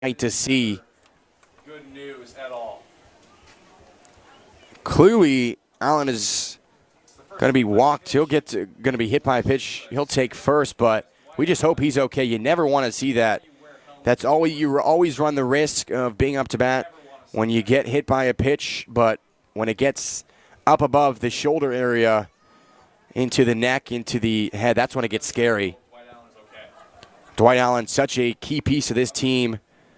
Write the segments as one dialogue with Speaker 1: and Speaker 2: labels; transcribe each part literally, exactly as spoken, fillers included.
Speaker 1: to see.
Speaker 2: Good news at all.
Speaker 1: Clearly, Allen is going to be walked. He'll get to, going to be hit by a pitch. He'll take first, but we just hope he's okay. You never want to see that. That's always you always run the risk of being up to bat when you get hit by a pitch, but when it gets up above the shoulder area into the neck, into the head, that's when it gets scary. Dwight Allen, such a key piece of this team.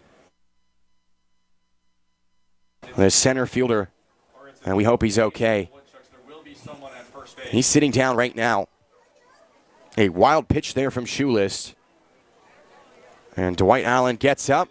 Speaker 1: The center fielder, and we hope he's okay. He's sitting down right now. A wild pitch there from Shoelist. And Dwight Allen gets up.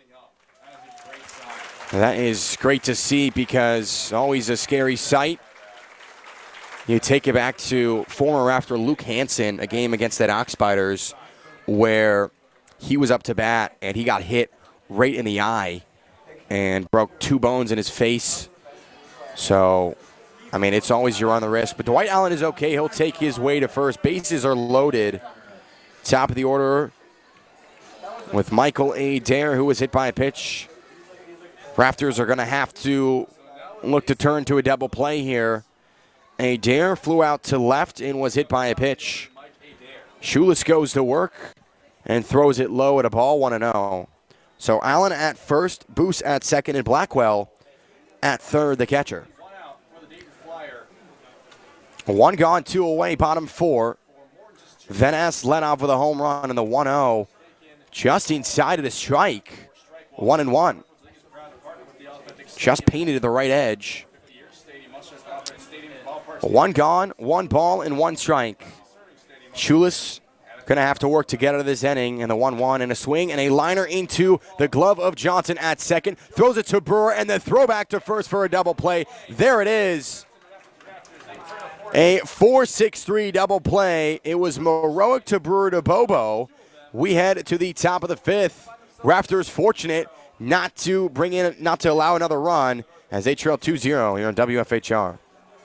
Speaker 1: That is great to see because always a scary sight. You take it back to former Raptor Luke Hansen, a game against the Ox Spiders, where he was up to bat and he got hit right in the eye and broke two bones in his face. So, I mean, it's always you're on the risk. But Dwight Allen is okay. He'll take his way to first. Bases are loaded. Top of the order with Michael Adair, who was hit by a pitch. Raptors are going to have to look to turn to a double play here. Adair flew out to left and was hit by a pitch. Shoeless goes to work and throws it low at a ball, one and oh. So Allen at first, Boos at second, and Blackwell at third, the catcher. One gone, two away, bottom four. Van Ness led off with a home run in the one oh. Just inside of the strike, one and one. Just painted at the right edge. One gone, one ball, and one strike. Shoeless going to have to work to get out of this inning, and the one one and a swing and a liner into the glove of Johnson at second. Throws it to Brewer, and the throwback to first for a double play. There it is. A four six three double play. It was Maroic to Brewer to Bobo. We head to the top of the fifth. Raptors fortunate not to bring in, not to allow another run as they trail two zero here on W F H R.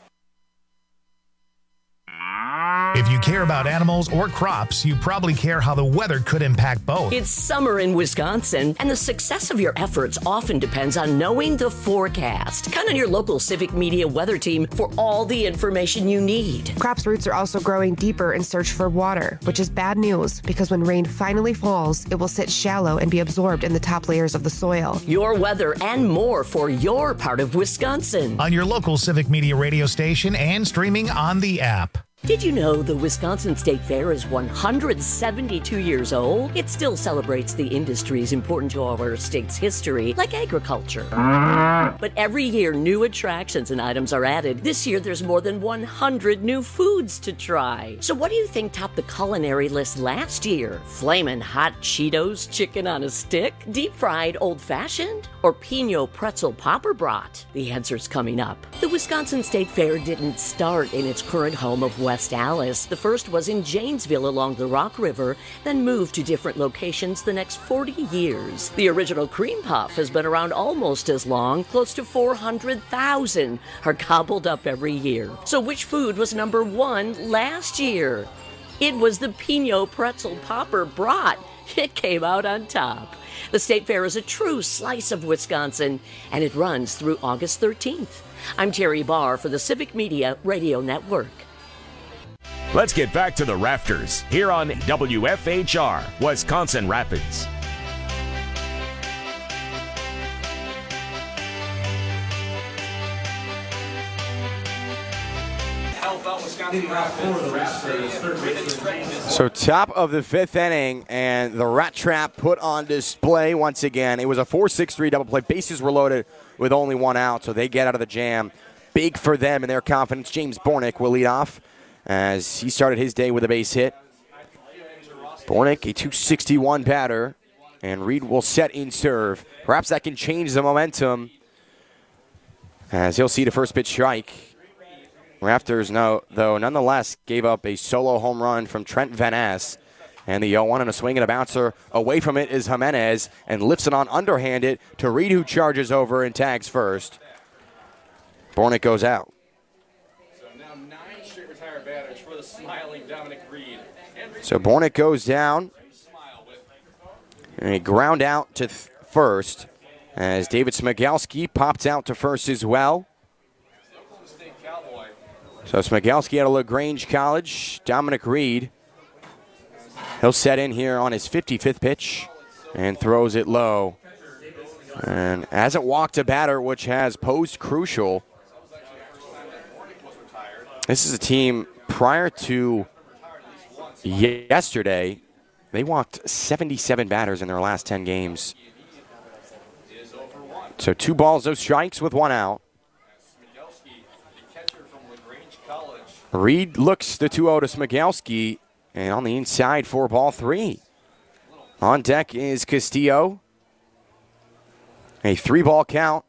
Speaker 3: If you care about animals or crops, you probably care how the weather could impact both.
Speaker 4: It's summer in Wisconsin, and the success of your efforts often depends on knowing the forecast. Count on your local Civic Media weather team for all the information you need.
Speaker 5: Crops' roots are also growing deeper in search for water, which is bad news because when rain finally falls, it will sit shallow and be absorbed in the top layers of the soil.
Speaker 4: Your weather and more for your part of Wisconsin.
Speaker 3: On your local Civic Media radio station and streaming on the app.
Speaker 4: Did you know the Wisconsin State Fair is one hundred seventy-two years old? It still celebrates the industries important to our state's history, like agriculture. But every year, new attractions and items are added. This year, there's more than one hundred new foods to try. So what do you think topped the culinary list last year? Flamin' hot Cheetos chicken on a stick? Deep-fried old-fashioned? Or Pinot pretzel popper brat? The answer's coming up. The Wisconsin State Fair didn't start in its current home of West Allis. The first was in Janesville along the Rock River, then moved to different locations the next forty years. The original cream puff has been around almost as long. Close to four hundred thousand are gobbled up every year. So which food was number one last year? It was the Pinot pretzel popper brat. It came out on top. The State Fair is a true slice of Wisconsin, and it runs through August thirteenth. I'm Terry Barr for the Civic Media Radio Network.
Speaker 6: Let's get back to the Rafters here on W F H R, Wisconsin Rapids.
Speaker 1: So top of the fifth inning, and the Rat Trap put on display once again. It was a four six three double play. Bases were loaded with only one out, so they get out of the jam. Big for them and their confidence. James Bornick will lead off as he started his day with a base hit. Bornick, a two sixty-one batter, and Reed will set in serve. Perhaps that can change the momentum as he'll see the first pitch strike. Raptors, no, though, nonetheless gave up a solo home run from Trent Van Ness. And the oh one and a swing and a bouncer. Away from it is Jimenez and lifts it on underhanded to Reed, who charges over and tags first. Bornick goes out.
Speaker 2: So now nine straight retired batters for the smiling Dominic Reed.
Speaker 1: So Bornick goes down. And a ground out to th- first, as David Smigelski popped out to first as well. So Smigelski out of LaGrange College. Dominic Reed, he'll set in here on his fifty-fifth pitch and throws it low. And hasn't walked a batter, which has posed crucial. This is a team prior to yesterday. They walked seventy-seven batters in their last ten games. So two balls, no strikes with one out. Reed looks the two oh to Smigelski, and on the inside for ball three. On deck is Castillo. A three-ball count.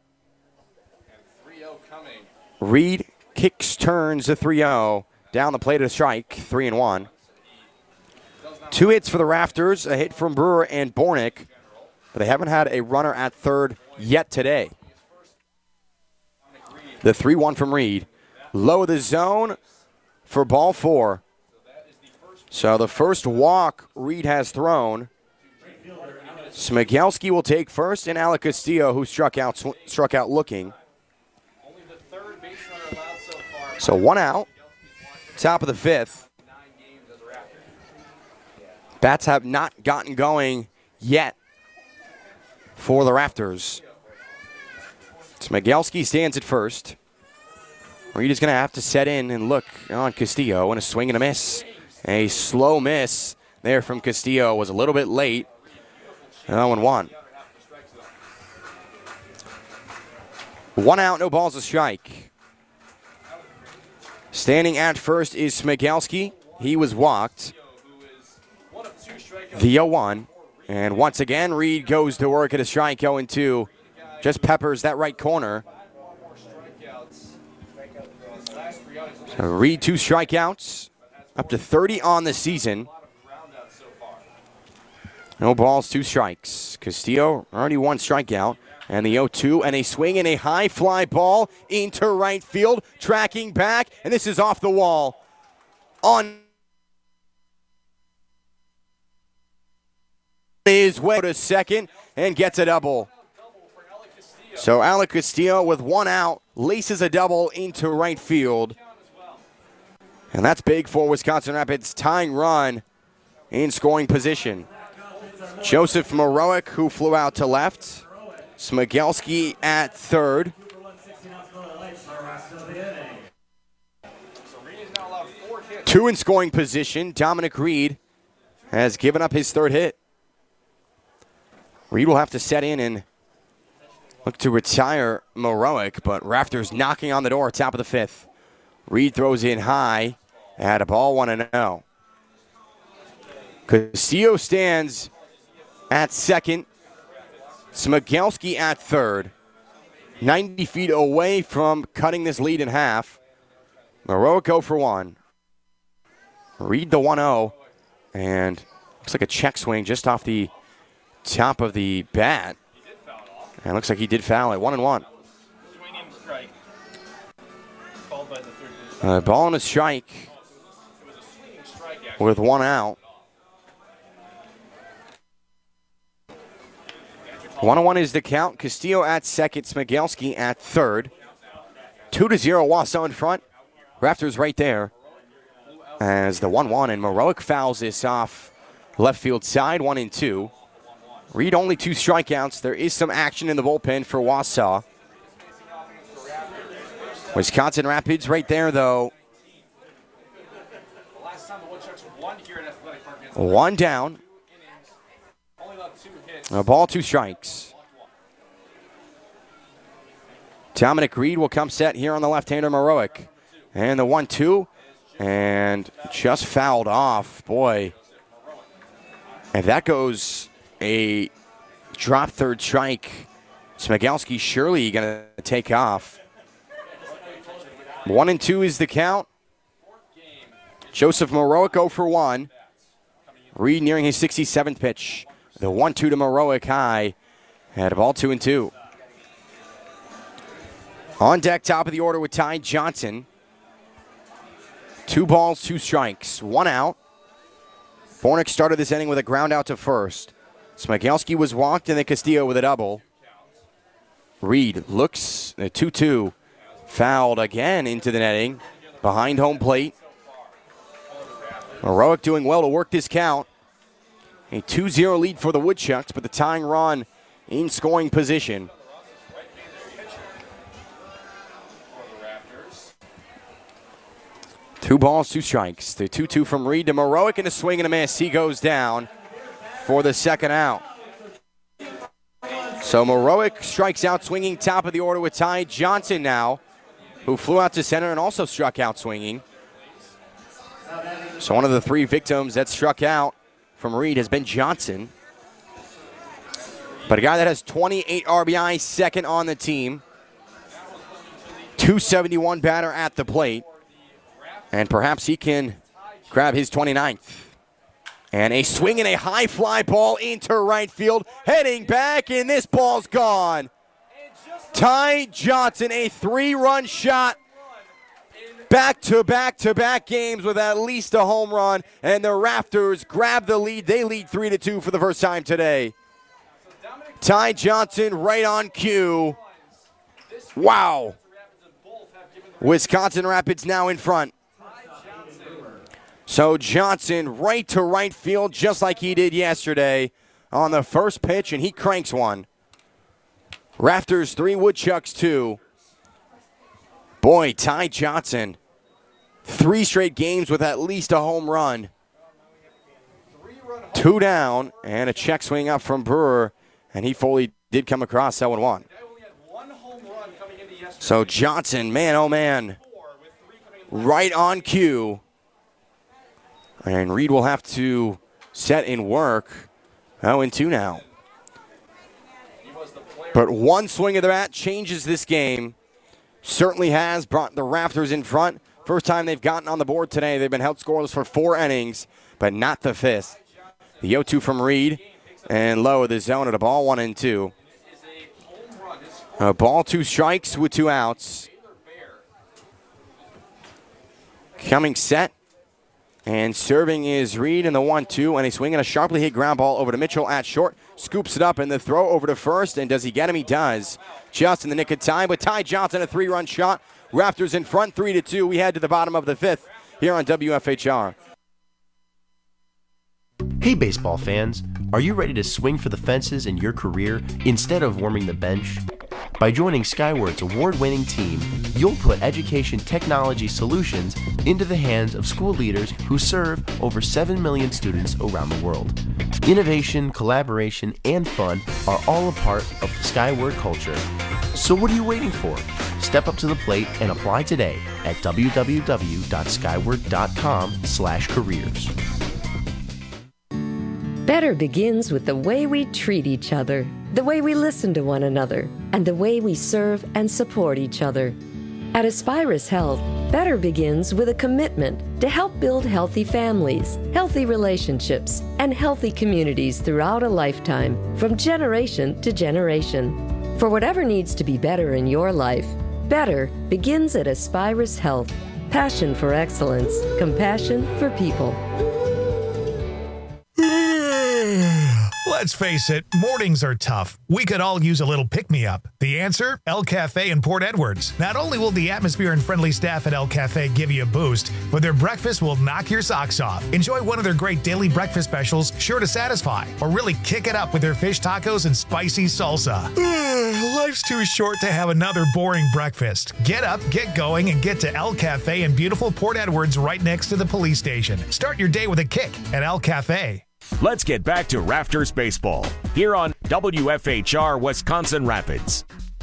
Speaker 1: Reed kicks, turns a three oh. Down the plate of strike, three and one. Two hits for the Rafters, a hit from Brewer and Bornick, but they haven't had a runner at third yet today. The three one from Reed. Low of the zone for ball four. So the first walk Reed has thrown. Smigelski will take first, and Alec Castillo, who struck out, sw- struck out looking. So one out, top of the fifth. Bats have not gotten going yet for the Rafters. Smigelski stands at first. Reed is going to have to set in and look on Castillo, and a swing and a miss. A slow miss there from Castillo was a little bit late. oh and one. One out, no balls, a strike. Standing at first is Smigelski. He was walked. The oh one. And once again, Reed goes to work at a strike, oh and two. Just peppers that right corner. So Reed, two strikeouts. Up to thirty on the season. No balls, two strikes. Castillo already one strikeout. And the oh two, and a swing and a high fly ball into right field. Tracking back, and this is off the wall. On his way to second and gets a double. So Alec Castillo with one out laces a double into right field. And that's big for Wisconsin Rapids' tying run in scoring position. Joseph Morowick, who flew out to left. Smigelski at third. Two in scoring position. Dominic Reed has given up his third hit. Reed will have to set in and look to retire Morowick, but Rafters knocking on the door, top of the fifth. Reed throws in high at a ball one and oh. Castillo stands at second. Smigelski at third. ninety feet away from cutting this lead in half. Morowick go for one. Reed the one oh. And looks like a check swing just off the top of the bat. And looks like he did foul it. One and one. Uh, ball and a strike with one out. One and one is the count. Castillo at second. Smigelski at third. Two to zero. Wausau in front. Rafters right there. As the one one, and Morowick fouls this off left field side. One and two. Reed only two strikeouts. There is some action in the bullpen for Wausau. Wisconsin Rapids right there, though. One down. A ball, two strikes. Dominic Reed will come set here on the left-hander, Morowick. And the one two. And just fouled off. Boy. If that goes a drop third strike, Smigelski surely going to take off. One and two is the count. Joseph Morowick oh for one. Reed nearing his sixty-seventh pitch. The one two to Morowick high. Had a ball two and two. On deck, top of the order with Ty Johnson. Two balls, two strikes, one out. Bornick started this inning with a ground out to first. Smigelski was walked, and then Castillo with a double. Reed looks, a two two, fouled again into the netting, behind home plate. Heroic doing well to work this count. A two zero lead for the Woodchucks, but the tying run in scoring position. Two balls, two strikes. The two two from Reed to Heroic, and a swing and a miss. He goes down for the second out. So Heroic strikes out swinging top of the order with Ty Johnson now, who flew out to center and also struck out swinging. So one of the three victims that struck out from Reed has been Johnson. But a guy that has twenty-eight R B I, second on the team. two seventy-one batter at the plate. And perhaps he can grab his twenty-ninth. And a swing and a high fly ball into right field. Heading back, and this ball's gone. Ty Johnson, a three-run shot. Back-to-back-to-back games with at least a home run. And the Raptors grab the lead. They lead three to two for the first time today. Ty Johnson right on cue. Wow. Wisconsin Rapids now in front. So Johnson right to right field just like he did yesterday on the first pitch, and he cranks one. Raptors three, Woodchucks two. Boy, Ty Johnson, three straight games with at least a home run. Two down, and a check swing up from Brewer, and he fully did come across that one one. So Johnson, man, oh man, right on cue. And Reed will have to set in work. oh and two now. But one swing of the bat changes this game. Certainly has brought the Raptors in front. First time they've gotten on the board today. They've been held scoreless for four innings, but not the fifth. The oh two from Reed, and low of the zone at a ball one and two. A ball, two strikes with two outs. Coming set. And serving is Reed in the one two, and a swing and a sharply hit ground ball over to Mitchell at short. Scoops it up, and the throw over to first, and does he get him? He does. Just in the nick of time, but Ty Johnson, a three-run shot. Raptors in front, three to two. We head to the bottom of the fifth here on W F H R.
Speaker 7: Hey baseball fans, are you ready to swing for the fences in your career instead of warming the bench? By joining Skyward's award-winning team, you'll put education technology solutions into the hands of school leaders who serve over seven million students around the world. Innovation, collaboration, and fun are all a part of the Skyward culture. So what are you waiting for? Step up to the plate and apply today at w w w dot skyward dot com slash careers.
Speaker 8: Better begins with the way we treat each other, the way we listen to one another, and the way we serve and support each other. At Aspirus Health, better begins with a commitment to help build healthy families, healthy relationships, and healthy communities throughout a lifetime, from generation to generation. For whatever needs to be better in your life, better begins at Aspirus Health. Passion for excellence, compassion for people.
Speaker 3: Let's face it, mornings are tough. We could all use a little pick-me-up. The answer? El Cafe in Port Edwards. Not only will the atmosphere and friendly staff at El Cafe give you a boost, but their breakfast will knock your socks off. Enjoy one of their great daily breakfast specials, sure to satisfy. Or really kick it up with their fish tacos and spicy salsa. Life's too short to have another boring breakfast. Get up, get going, and get to El Cafe in beautiful Port Edwards right next to the police station. Start your day with a kick at El Cafe.
Speaker 6: Let's get back to Raptors baseball here on W F H R Wisconsin Rapids.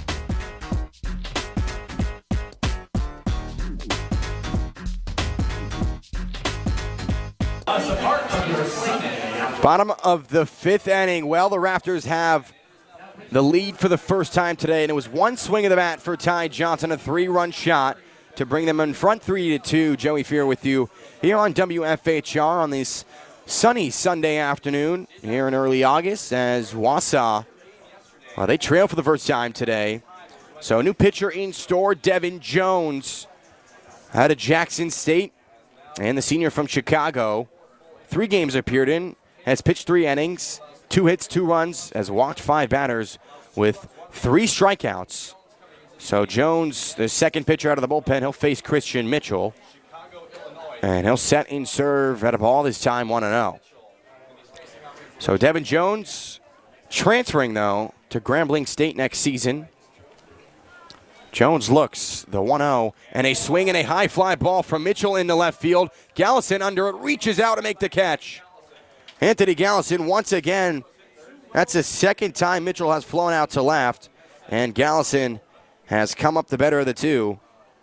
Speaker 1: Bottom of the fifth inning. Well, the Raptors have the lead for the first time today, and it was one swing of the bat for Ty Johnson, a three-run shot to bring them in front three to two. Joey Fear with you here on W F H R on this sunny Sunday afternoon here in early August as Wausau, well, they trail for the first time today. So a new pitcher in store, Devin Jones, out of Jackson State, and the senior from Chicago. Three games appeared in, has pitched three innings, two hits, two runs, has walked five batters with three strikeouts. So Jones, the second pitcher out of the bullpen, he'll face Christian Mitchell. And he'll set and serve at a ball this time, one and oh. So Devin Jones transferring, though, to Grambling State next season. Jones looks, the one oh, and a swing and a high fly ball from Mitchell into left field. Gallison under it, reaches out to make the catch. Anthony Gallison once again, that's the second time Mitchell has flown out to left, and Gallison has come up the better of the two.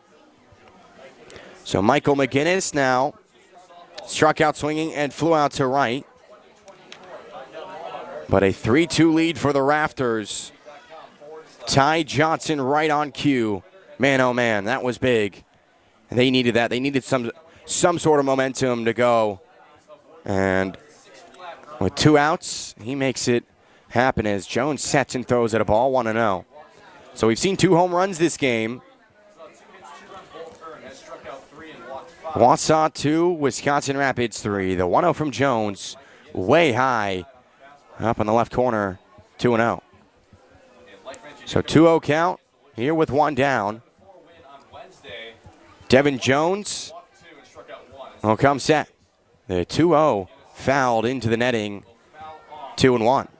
Speaker 1: So Michael McGinnis now struck out swinging and flew out to right. But a three two lead for the Rafters. Ty Johnson right on cue. Man, oh man, that was big. They needed that. They needed some some sort of momentum to go. And with two outs, he makes it happen as Jones sets and throws at a ball, one and oh. So we've seen two home runs this game. Wausau two, Wisconsin Rapids three. The one oh from Jones, way high, up in the left corner, two and oh. So two oh count, here with one down. Devin Jones will come set. The two oh fouled into the netting, two and one.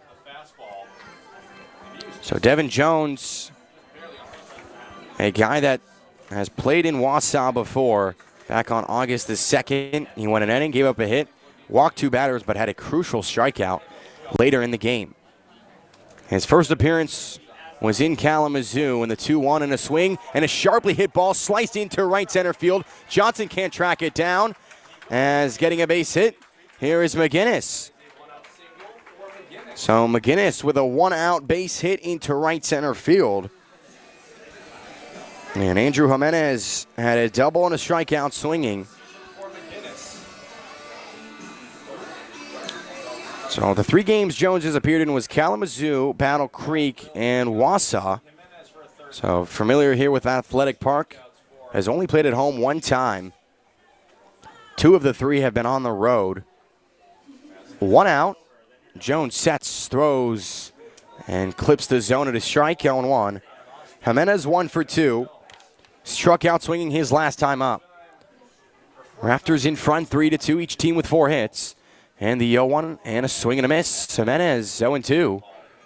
Speaker 1: So Devin Jones, a guy that has played in Wausau before. Back on August the second, he went an inning, gave up a hit, walked two batters, but had a crucial strikeout later in the game. His first appearance was in Kalamazoo in the two one, and a swing and a sharply hit ball sliced into right center field. Johnson can't track it down as getting a base hit. Here is McGinnis. So McGinnis with a one-out base hit into right center field. And Andrew Jimenez had a double and a strikeout swinging. So the three games Jones has appeared in was Kalamazoo, Battle Creek, and Wausau. So familiar here with Athletic Park. Has only played at home one time. Two of the three have been on the road. One out. Jones sets, throws, and clips the zone at a strike, oh and one. Jimenez one for two. Struck out swinging his last time up. Rafters in front, three to two, each team with four hits. And the oh one and a swing and a miss. Jimenez oh and two.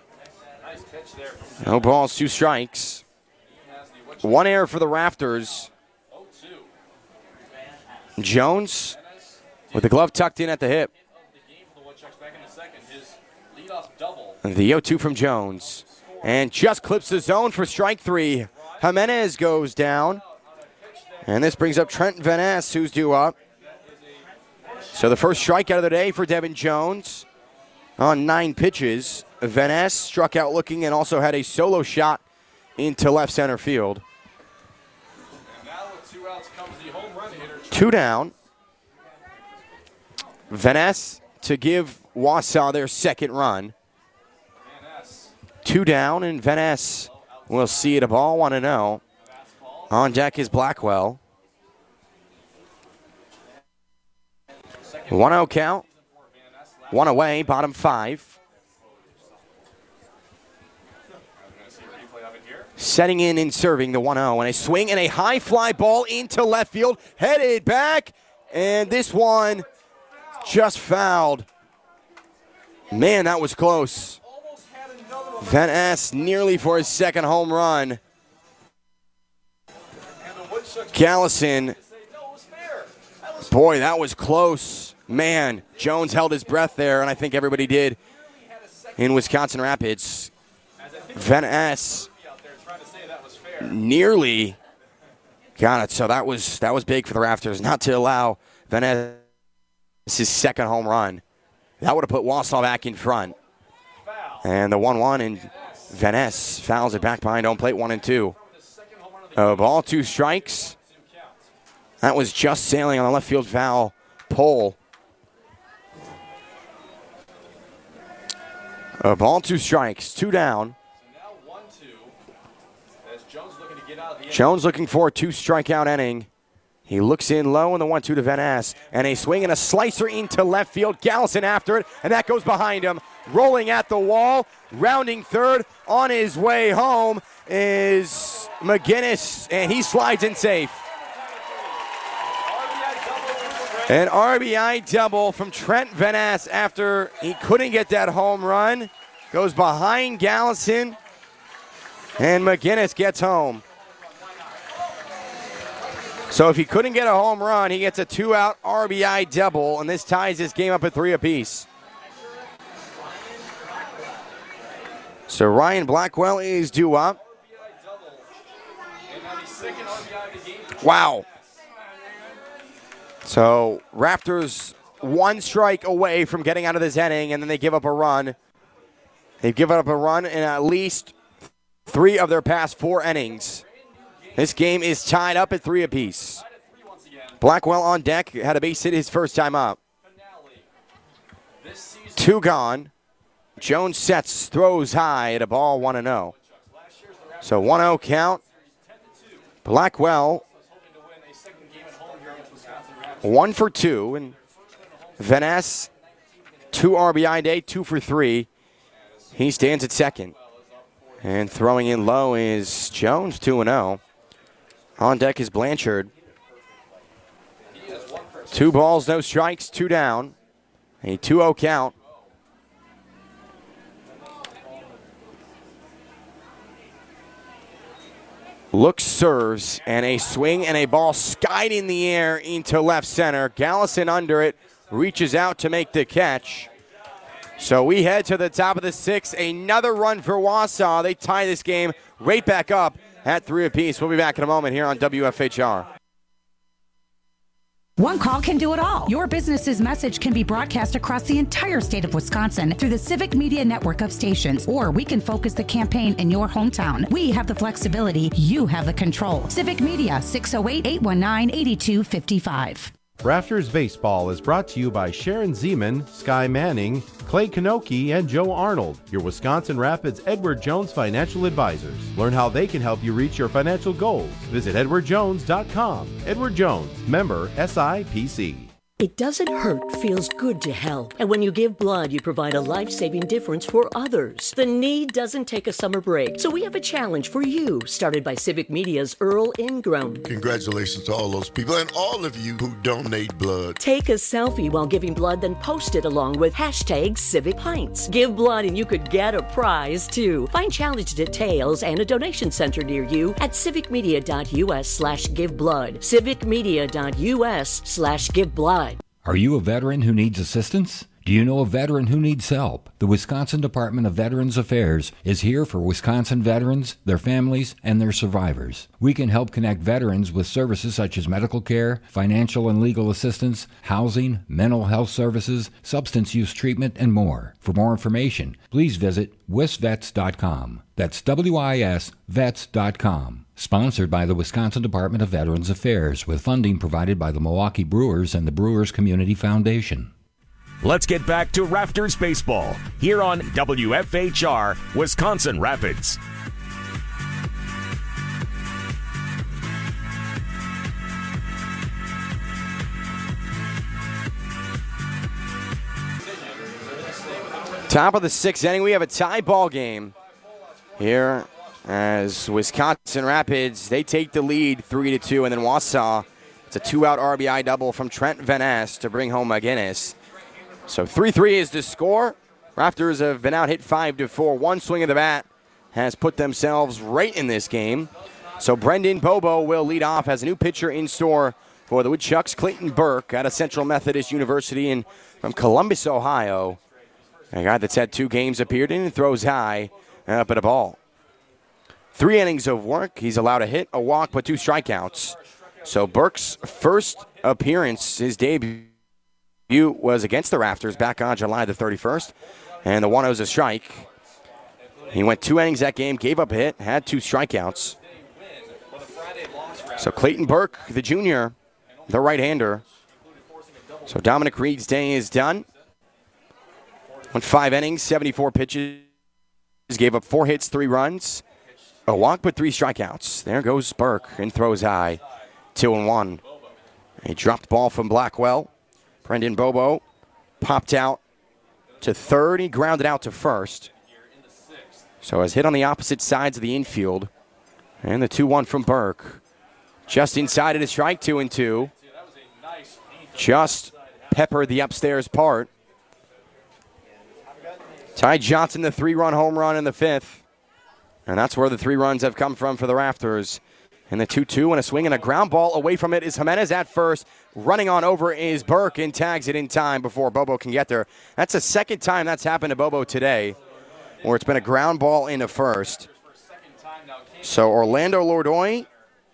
Speaker 1: No balls, two strikes. One error for the Rafters. Jones with the glove tucked in at the hip. The oh two from Jones. And just clips the zone for strike three. Jimenez goes down. And this brings up Trent Van Ness, who's due up. So the first strikeout of the day for Devin Jones on nine pitches. Van Ness struck out looking and also had a solo shot into left center field. Two down. Van Ness to give Wausau their second run. Two down, and Van Ness will see it a ball, one and oh. On deck is Blackwell. one oh count. One away, bottom five. Setting in and serving the one oh, and a swing and a high fly ball into left field. Headed back, and this one just fouled. Man, that was close. Van Ness nearly for his second home run. Gallison, boy, that was close. Man, Jones held his breath there, and I think everybody did in Wisconsin Rapids. Van Ness nearly got it, so that was that was big for the Rafters, not to allow Van Ness' second home run. That would have put Wausau back in front. And the one one, and Van Ness fouls it back behind home plate, one and two. A ball, two strikes. That was just sailing on the left field foul pole. A ball, two strikes, two down. Jones looking for a two strikeout inning. He looks in low in the one two to Van Ness. And a swing and a slicer into left field. Gallison after it, and that goes behind him. rolling at the wall, rounding third. On his way home is McGinnis, and he slides in safe. An R B I double from Trent Van Ness after he couldn't get that home run. Goes behind Gallison, and McGinnis gets home. So if he couldn't get a home run, he gets a two-out R B I double, and this ties this game up at three apiece. So Ryan Blackwell is due up. Wow. So Raptors one strike away from getting out of this inning, and then they give up a run. They've given up a run in at least three of their past four innings. This game is tied up at three apiece. Blackwell on deck, had a base hit his first time up. Two gone. Jones sets, throws high at a ball one and oh. So one oh count. Blackwell one for two, and Van Ness, two R B I day, two for three. He stands at second. And throwing in low is Jones, two and oh. On deck is Blanchard. Two balls, no strikes, two down. A two oh count. Looks, serves, and a swing and a ball skied in the air into left center. Gallison under it, reaches out to make the catch. So we head to the top of the sixth. Another run for Wausau. They tie this game right back up at three apiece. We'll be back in a moment here on W F H R.
Speaker 9: One call can do it all. Your business's message can be broadcast across the entire state of Wisconsin through the Civic Media network of stations, or we can focus the campaign in your hometown. We have the flexibility. You have the control. Civic Media, six oh eight, eight one nine, eight two five five.
Speaker 10: Rafters Baseball is brought to you by Sharon Zeman, Sky Manning, Clay Kanoki, and Joe Arnold, your Wisconsin Rapids Edward Jones financial advisors. Learn how they can help you reach your financial goals. Visit edward jones dot com. Edward Jones, member S I P C.
Speaker 4: It doesn't hurt, feels good to help. And when you give blood, you provide a life-saving difference for others. The need doesn't take a summer break. So we have a challenge for you, started by Civic Media's Earl Ingram.
Speaker 11: Congratulations to all those people and all of you who donate blood.
Speaker 4: Take a selfie while giving blood, then post it along with hashtag Civic Pints. Give blood and you could get a prize, too. Find challenge details and a donation center near you at civicmedia.us slash give blood. civicmedia.us slash give blood.
Speaker 12: Are you a veteran who needs assistance? Do you know a veteran who needs help? The Wisconsin Department of Veterans Affairs is here for Wisconsin veterans, their families, and their survivors. We can help connect veterans with services such as medical care, financial and legal assistance, housing, mental health services, substance use treatment, and more. For more information, please visit wisvets dot com. That's W I S vets dot com. Sponsored by the Wisconsin Department of Veterans Affairs, with funding provided by the Milwaukee Brewers and the Brewers Community Foundation.
Speaker 6: Let's get back to Rafters Baseball here on W F H R, Wisconsin Rapids.
Speaker 1: Top of the sixth inning, we have a tie ball game here as Wisconsin Rapids, they take the lead three to two, and then Wausau, it's a two-out R B I double from Trent Van Ness to bring home McGinnis. So three three is the score. Raptors have been out hit five to four. One swing of the bat has put themselves right in this game. So Brendan Bobo will lead off as a new pitcher in store for the Woodchucks. Clayton Burke out of Central Methodist University and from Columbus, Ohio. A guy that's had two games appeared in and throws high up at a ball. Three innings of work. He's allowed a hit, a walk, but two strikeouts. So Burke's first appearance, his debut was against the Rafters back on July the thirty-first. And the one oh's a strike. He went two innings that game, gave up a hit, had two strikeouts. So Clayton Burke, the junior, the right-hander. So Dominic Reed's day is done. Went five innings, seventy-four pitches. Gave up four hits, three runs. A walk, but three strikeouts. There goes Burke and throws high. Two and one. A dropped ball from Blackwell. Brendan Bobo popped out to third. He grounded out to first. So has hit on the opposite sides of the infield. And the two one from Burke. Just inside it is strike two and two. Just peppered the upstairs part. Ty Johnson, the three-run home run in the fifth. And that's where the three runs have come from for the Rafters. And the two two and a swing and a ground ball away from it is Jimenez at first. Running on over is Burke and tags it in time before Bobo can get there. That's the second time that's happened to Bobo today, where it's been a ground ball into first. So Orlando Lourdoy,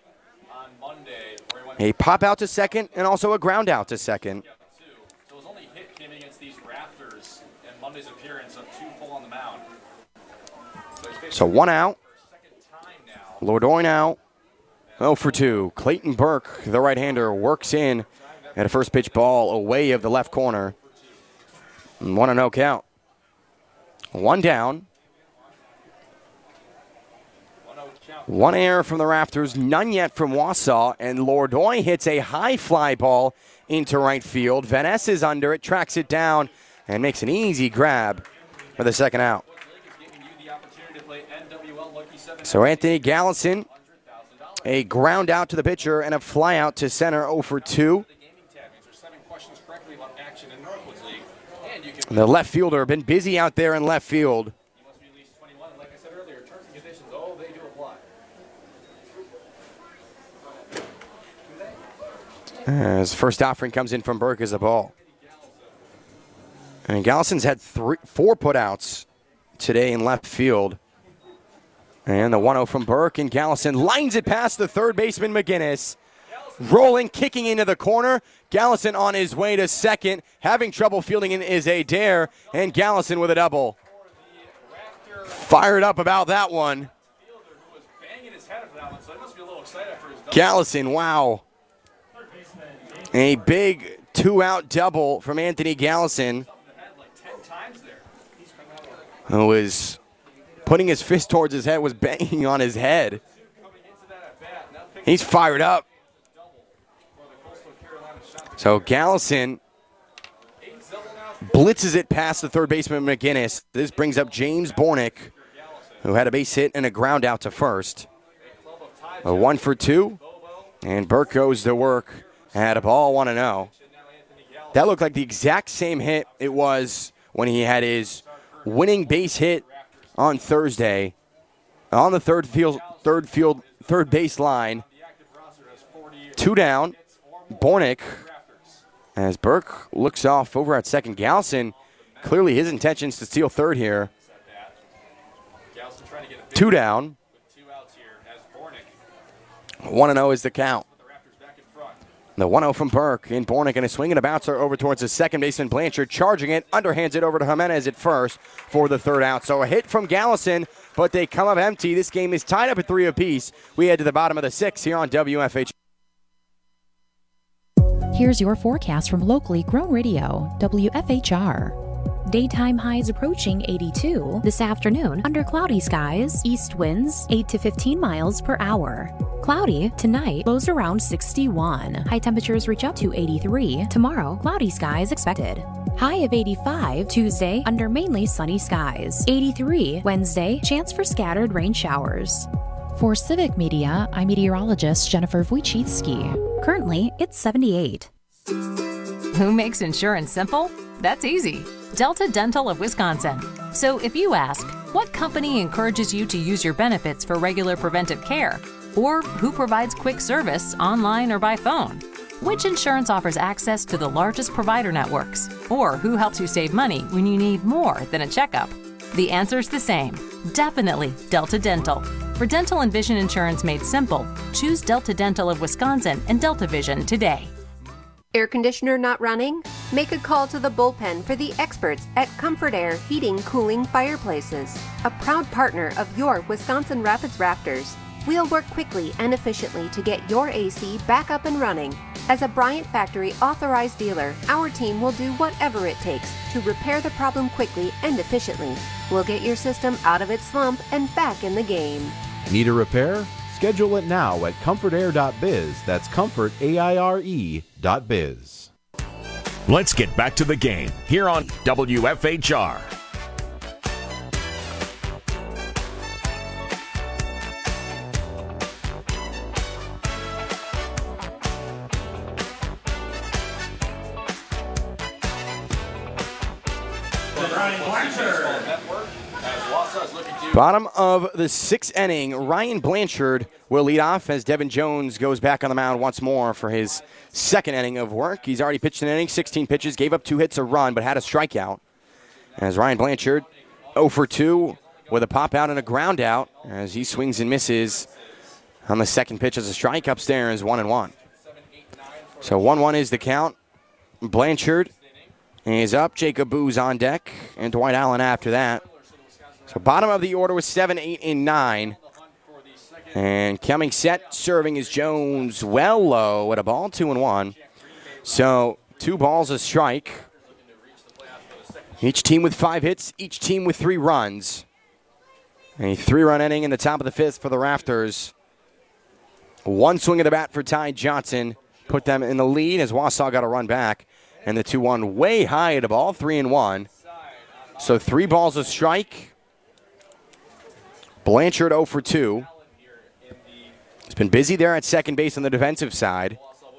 Speaker 1: a pop out to second and also a ground out to second.
Speaker 2: So his only hit came against these Rafters in Monday's appearance of two full on the mound.
Speaker 1: So one out. Lourdoy now oh for two. Clayton Burke, the right-hander, works in at a first pitch ball away of the left corner. And one and no count. One down. One error from the Rafters, none yet from Wausau, and Lourdoy hits a high fly ball into right field. Van Ness is under it, tracks it down, and makes an easy grab for the second out. So Anthony Gallison, a ground out to the pitcher and a fly out to center, oh for two. The left fielder been busy out there in left field. As first offering comes in from Burke as a ball. And Gallison's had three, four putouts today in left field. And the one oh from Burke, and Gallison lines it past the third baseman McGinnis. Rolling, kicking into the corner. Gallison on his way to second. Having trouble fielding in is Adair, and Gallison with a double. Fired up about that one. Gallison, wow. A big two-out double from Anthony Gallison, who was putting his fist towards his head, was banging on his head. He's fired up. So Gallison blitzes it past the third baseman McGinnis. This brings up James Bornick, who had a base hit and a ground out to first. A one for two, and Burke goes to work. Had a ball, one and oh. That looked like the exact same hit it was when he had his winning base hit on Thursday on the third field, third field, third base line. Two down. Bornick, as Burke looks off over at second. Gallison, clearly his intentions to steal third here. Two down. One and oh is the count. The one oh from Burke, and Bornick and a swing and a bouncer over towards the second baseman Blanchard, charging it, underhands it over to Jimenez at first for the third out. So a hit from Gallison, but they come up empty. This game is tied up at three apiece. We head to the bottom of the sixth here on W F H.
Speaker 13: Here's your forecast from locally grown radio, W F H R. Daytime highs approaching eighty-two. This afternoon, under cloudy skies, east winds eight to fifteen miles per hour. Cloudy tonight, lows around sixty-one. High temperatures reach up to eighty-three. Tomorrow, cloudy skies expected. High of eighty-five Tuesday, under mainly sunny skies. eighty-three Wednesday, chance for scattered rain showers. For Civic Media, I'm meteorologist Jennifer Wojcicki. Currently, it's seventy-eight.
Speaker 14: Who makes insurance simple? That's easy. Delta Dental of Wisconsin. So if you ask, what company encourages you to use your benefits for regular preventive care? Or who provides quick service online or by phone? Which insurance offers access to the largest provider networks? Or who helps you save money when you need more than a checkup? The answer's the same. Definitely Delta Dental. For dental and vision insurance made simple, choose Delta Dental of Wisconsin and Delta Vision today.
Speaker 15: Air conditioner not running? Make a call to the bullpen for the experts at Comfort Air Heating, Cooling, Fireplaces, a proud partner of your Wisconsin Rapids Raptors. We'll work quickly and efficiently to get your A C back up and running. As a Bryant Factory authorized dealer, our team will do whatever it takes to repair the problem quickly and efficiently. We'll get your system out of its slump and back in the game.
Speaker 10: Need a repair? Schedule it now at comfort air dot biz. That's comfort, A I R E, dot biz.
Speaker 6: Let's get back to the game here on W F H R.
Speaker 1: Bottom of the sixth inning, Ryan Blanchard will lead off as Devin Jones goes back on the mound once more for his second inning of work. He's already pitched an inning, sixteen pitches, gave up two hits, a run, but had a strikeout. As Ryan Blanchard, oh for two with a pop out and a ground out as he swings and misses on the second pitch as a strike upstairs, one and one. So one one is the count. Blanchard is up, Jacob Booz on deck, and Dwight Allen after that. So bottom of the order was seven, eight, and nine. And coming set, serving is Jones well low at a ball, two and one. So two balls a strike. Each team with five hits, each team with three runs. A three-run inning in the top of the fifth for the Rafters. One swing of the bat for Ty Johnson put them in the lead as Wausau got a run back. And the two one way high at a ball, three and one. So three balls a strike. Blanchard oh for two. He's been busy there at second base on the defensive side.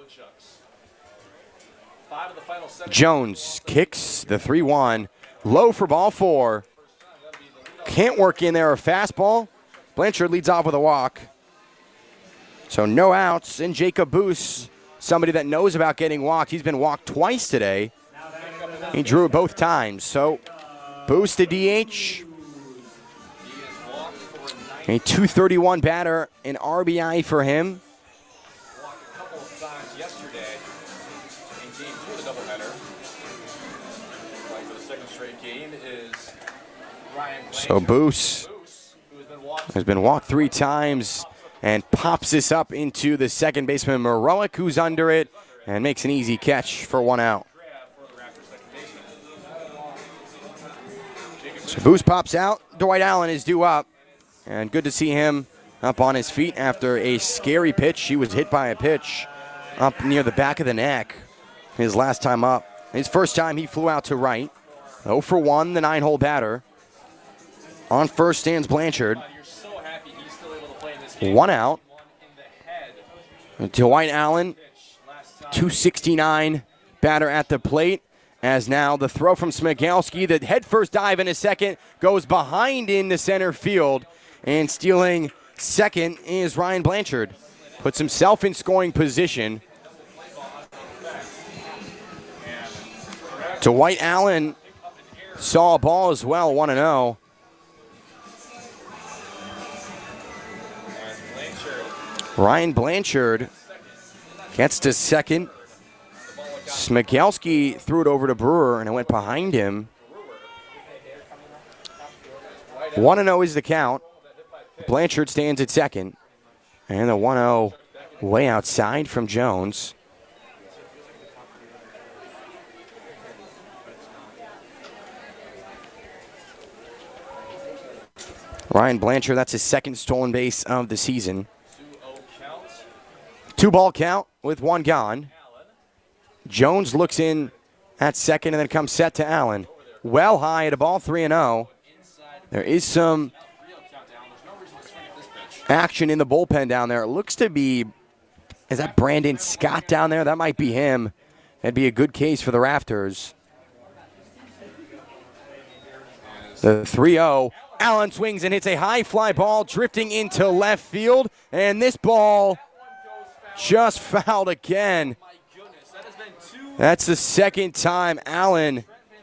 Speaker 1: Jones kicks the three one. Low for ball four. Can't work in there a fastball. Blanchard leads off with a walk. So no outs. And Jacob Booz, somebody that knows about getting walked. He's been walked twice today. He drew it both times. So Booz to D H. A two thirty-one batter, an R B I for him.
Speaker 2: Walked a couple of times yesterday in game two of the doubleheader. Playing for the second straight game is Ryan Blanchard.
Speaker 1: So Booz has been walked three times and pops this up into the second baseman Maroic, who's under it, and makes an easy catch for one out. So Booz pops out. Dwight Allen is due up. And good to see him up on his feet after a scary pitch. He was hit by a pitch up near the back of the neck his last time up. His first time he flew out to right. oh for one, the nine-hole batter. On first stands Blanchard. One out. Dwight Allen, two sixty-nine batter at the plate. As now the throw from Smigelski, the head first dive in a second, goes behind in the center field. And stealing second is Ryan Blanchard. Puts himself in scoring position. Dwight Allen saw a ball as well, one and oh. Ryan Blanchard gets to second. Smigelski threw it over to Brewer, and it went behind him. one and oh is the count. Blanchard stands at second. And the one oh way outside from Jones. Ryan Blanchard, that's his second stolen base of the season. Two ball count with one gone. Jones looks in at second and then comes set to Allen. Well high at a ball, three and oh. There is some action in the bullpen down there. It looks to be, is that Brandon Scott down there? That might be him. That'd be a good case for the Rafters. The three oh. Allen swings and hits a high fly ball drifting into left field. And this ball just fouled again. That's the second time Allen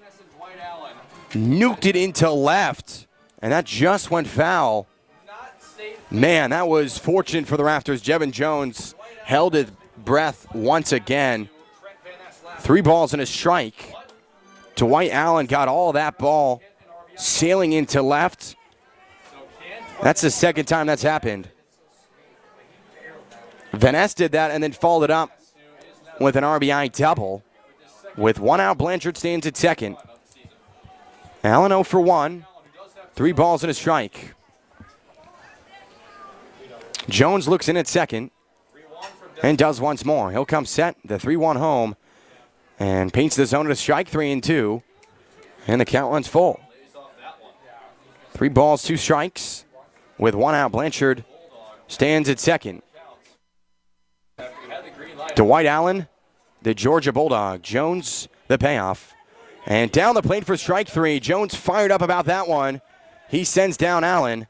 Speaker 1: nuked it into left. And that just went foul. Man, that was fortunate for the Rafters. Jevin Jones held his breath once again. Three balls and a strike. Dwight Allen got all that ball sailing into left. That's the second time that's happened. Van Ness did that and then followed it up with an R B I double. With one out, Blanchard stands at second. Allen oh for one. Three balls and a strike. Jones looks in at second and does once more. He'll come set, the three one home. And paints the zone to strike three and two. And the count runs full. Three balls, two strikes. With one out, Blanchard stands at second. Dwight Allen, the Georgia Bulldog. Jones, the payoff. And down the plate for strike three. Jones fired up about that one. He sends down Allen.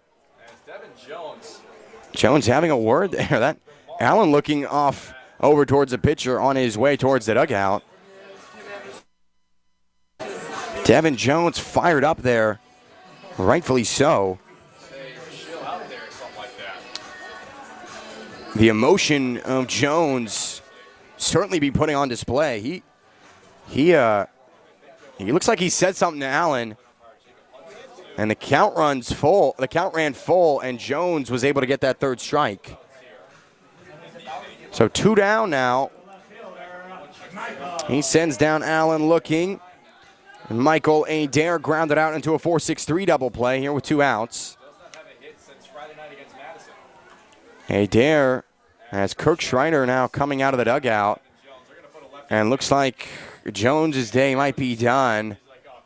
Speaker 1: Jones having a word there. That Allen looking off over towards the pitcher on his way towards the dugout. Devin Jones fired up there, rightfully so. The emotion of Jones certainly be putting on display. He, he, uh, he looks like he said something to Allen, and the count runs full. The count ran full, and Jones was able to get that third strike. So two down now. He sends down Allen looking. And Michael Adair grounded out into a four six three double play here with two outs. Adair has Kirk Schreider now coming out of the dugout. And looks like Jones' day might be done.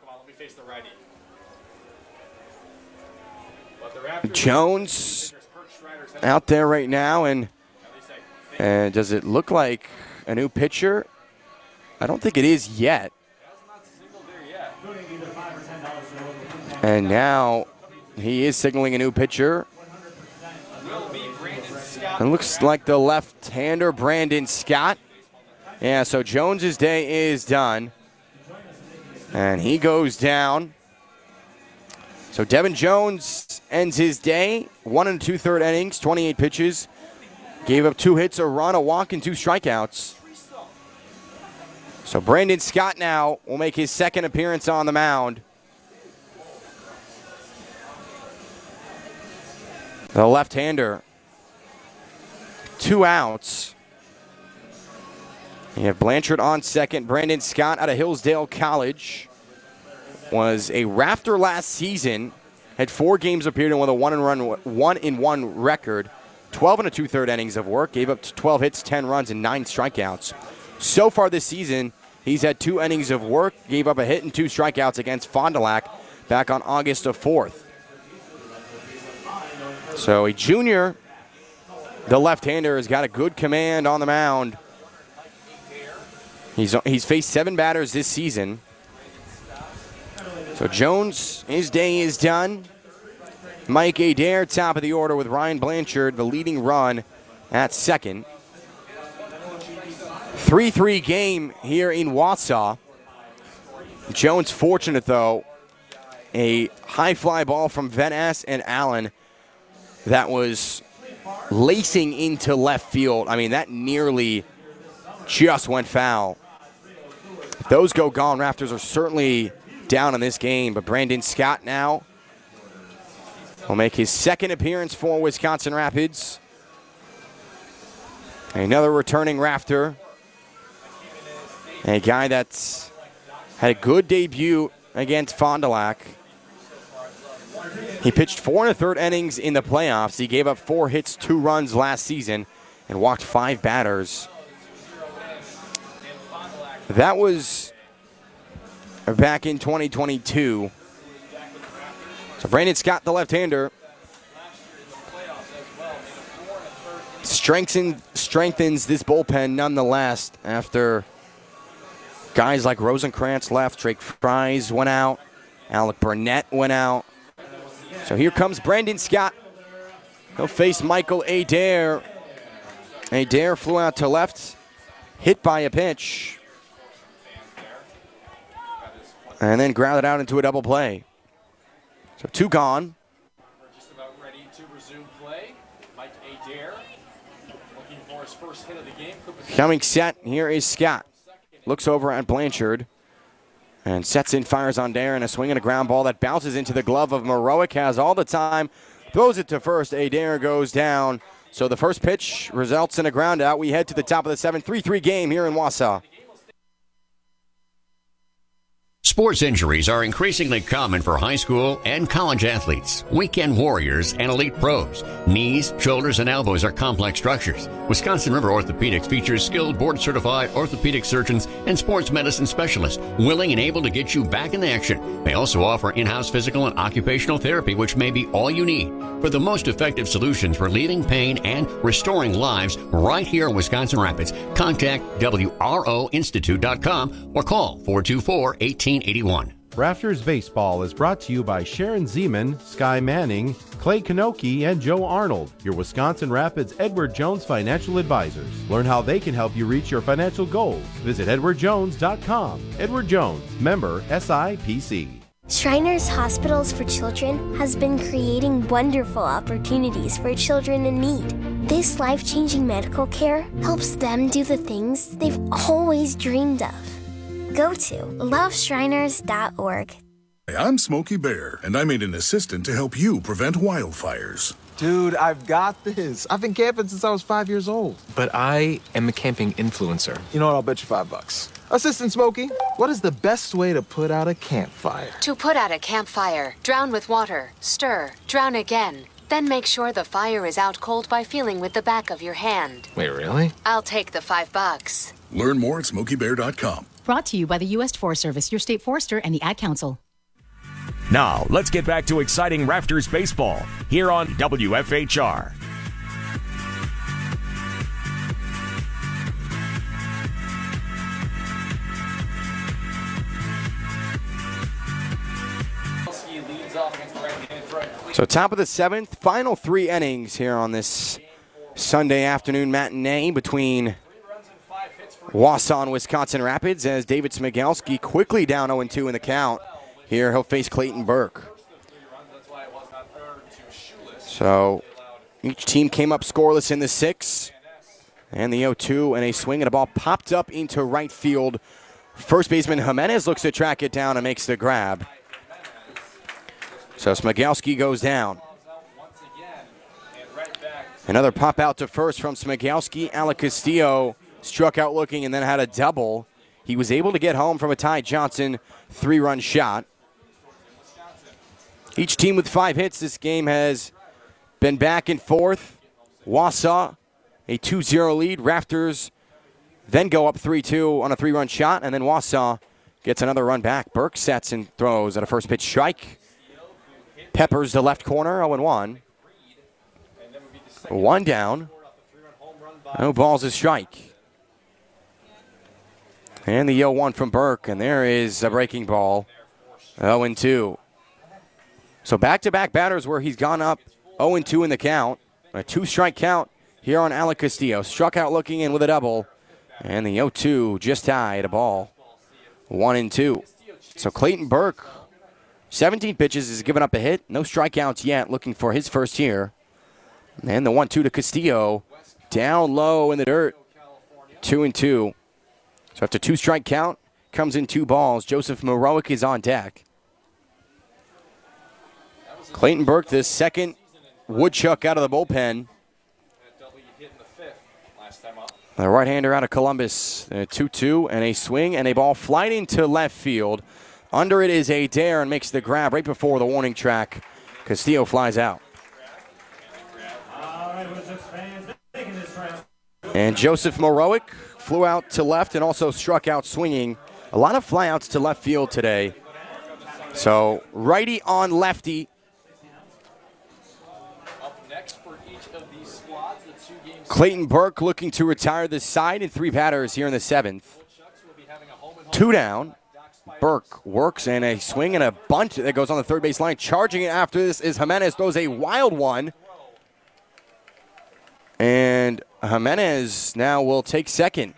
Speaker 1: Jones out there right now, and, and does it look like a new pitcher? I don't think it is yet. And now he is signaling a new pitcher. It looks like the left-hander, Brandon Scott. Yeah, so Jones's day is done. And he goes down. So Devin Jones ends his day. One and two-third innings, twenty-eight pitches. Gave up two hits, a run, a walk, and two strikeouts. So Brandon Scott now will make his second appearance on the mound. The left-hander. Two outs. You have Blanchard on second. Brandon Scott out of Hillsdale College. Was a Rafter last season. Had four games appeared in with a one and run, one in one record. twelve and a two-third innings of work. Gave up twelve hits, ten runs, and nine strikeouts. So far this season, he's had two innings of work. Gave up a hit and two strikeouts against Fond du Lac back on August the fourth. So a junior, the left-hander, has got a good command on the mound. He's, he's faced seven batters this season. So Jones, his day is done. Mike Adair, top of the order with Ryan Blanchard, the leading run at second. three three game here in Wausau. Jones fortunate, though. A high fly ball from Van Ness and Allen that was lacing into left field. I mean, that nearly just went foul. If those go gone, Raptors are certainly down in this game. But Brandon Scott now will make his second appearance for Wisconsin Rapids. Another returning Rafter. A guy that's had a good debut against Fond du Lac. He pitched four and a third innings in the playoffs. He gave up four hits, two runs last season, and walked five batters. That was back in twenty twenty-two. So Brandon Scott, the left-hander, strengthens, strengthens this bullpen nonetheless after guys like Rosenkrantz left, Drake Fries went out, Alec Burnett went out. So here comes Brandon Scott. He'll face Michael Adair. Adair flew out to left, hit by a pitch, and then grounded out into a double play. So two gone.
Speaker 2: Just about ready to resume play. Mike Adair looking for his first hit of the game.
Speaker 1: Coming set, here is Scott. Looks over at Blanchard and sets in, fires on Adair, and a swing and a ground ball that bounces into the glove of Maroic. Has all the time, throws it to first. Adair goes down. So the first pitch results in a ground out. We head to the top of the seventh. three three game here in Wausau.
Speaker 16: Sports injuries are increasingly common for high school and college athletes, weekend warriors, and elite pros. Knees, shoulders, and elbows are complex structures. Wisconsin River Orthopedics features skilled board-certified orthopedic surgeons and sports medicine specialists willing and able to get you back in action. They also offer in-house physical and occupational therapy, which may be all you need. For the most effective solutions for relieving pain and restoring lives right here in Wisconsin Rapids, contact W R O Institute dot com or call four two four, one eight eight one.
Speaker 10: Rafters Baseball is brought to you by Sharon Zeman, Sky Manning, Clay Kanoki, and Joe Arnold, your Wisconsin Rapids Edward Jones financial advisors. Learn how they can help you reach your financial goals. Visit Edward Jones dot com. Edward Jones, member S I P C.
Speaker 17: Shriners Hospitals for Children has been creating wonderful opportunities for children in need. This life-changing medical care helps them do the things they've always dreamed of. Go to love shriners dot org.
Speaker 18: I'm Smokey Bear, and I made an assistant to help you prevent wildfires.
Speaker 19: Dude, I've got this. I've been camping since I was five years old.
Speaker 20: But I am a camping influencer.
Speaker 19: You know what? I'll bet you five bucks. Assistant Smokey, what is the best way to put out a campfire?
Speaker 21: To put out a campfire, drown with water, stir, drown again. Then make sure the fire is out cold by feeling with the back of your hand.
Speaker 20: Wait, really?
Speaker 21: I'll take the five bucks.
Speaker 18: Learn more at smokey bear dot com.
Speaker 22: Brought to you by the U S Forest Service, your state forester, and the Ad Council.
Speaker 6: Now, let's get back to exciting Rafters baseball here on W F H R.
Speaker 1: So top of the seventh, final three innings here on this Sunday afternoon matinee between Wausau and Wisconsin Rapids as David Smigelski quickly down oh two in the count. Here he'll face Clayton Burke. So each team came up scoreless in the sixth. And the oh two and a swing and a ball popped up into right field. First baseman Jimenez looks to track it down and makes the grab. So Smigelski goes down. Another pop out to first from Smigelski. Alec Castillo struck out looking and then had a double. He was able to get home from a Ty Johnson three-run shot. Each team with five hits. This game has been back and forth. Wausau, a two zero lead. Rafters then go up three two on a three-run shot, and then Wausau gets another run back. Burke sets and throws at a first pitch strike. Peppers the left corner, oh one. One down. No balls, a strike. And the oh one from Burke, and there is a breaking ball. oh two. So back-to-back batters where he's gone up oh two in the count. A two-strike count here on Alec Castillo. Struck out looking in with a double. And the oh two just tied a ball. one and two. So Clayton Burke, seventeen pitches, has given up a hit. No strikeouts yet, looking for his first here. And the one two to Castillo. Down low in the dirt. two and two. So after two strike count, comes in two balls. Joseph Morowick is on deck. Clayton Burke, the second woodchuck out of the bullpen. The right-hander out of Columbus. A two two and a swing and a ball flying into left field. Under it is a dare and makes the grab right before the warning track. Castillo flies out. And Joseph Morowick flew out to left and also struck out swinging. A lot of flyouts to left field today. So righty on lefty. Clayton Burke looking to retire this side in three batters here in the seventh. Two down. Burke works and a swing and a bunt that goes on the third base line. Charging it after this is Jimenez. Throws a wild one. And Jimenez now will take second.